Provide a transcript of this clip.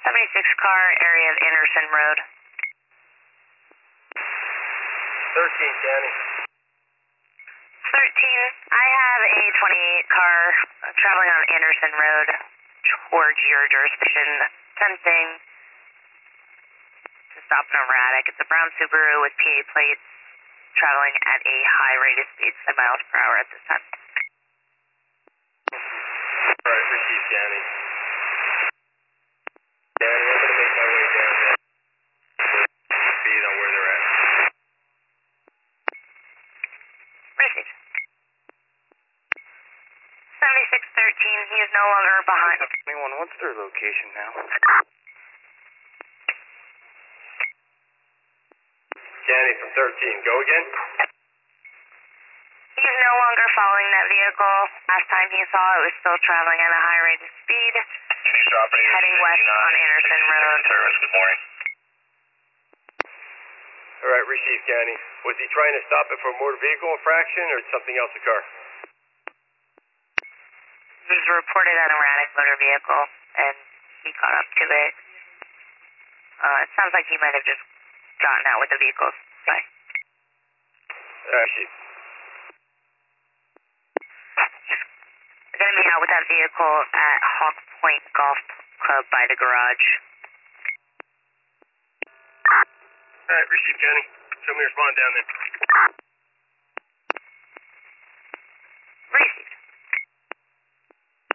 76 car, area of Anderson Road. 13, Danny. 13, I have a 28 car traveling on Anderson Road towards your jurisdiction, sensing to stop an erratic. It's a brown Subaru with PA plates traveling at a high rate of speed, 7 miles per hour at this time. Alright, received, Danny. Danny, I'm going to make my way down there. Speed on where they're at. Received. 7613, he is no longer behind. 21, what's their location now? Danny from 13, go again? He is no longer following that vehicle. Last time he saw it was still traveling at a high rate of speed, heading west on Anderson Road. Service, good morning. Alright, received, Danny. Was he trying to stop it for a motor vehicle infraction or something else occur? He was reported an erratic motor vehicle, and he caught up to it. It sounds like he might have just gotten out with the vehicle. Bye. Received. We're going to meet out with that vehicle at Hawk Point Golf Club by the garage. Alright, received, Danny. Show me respond down there. Received.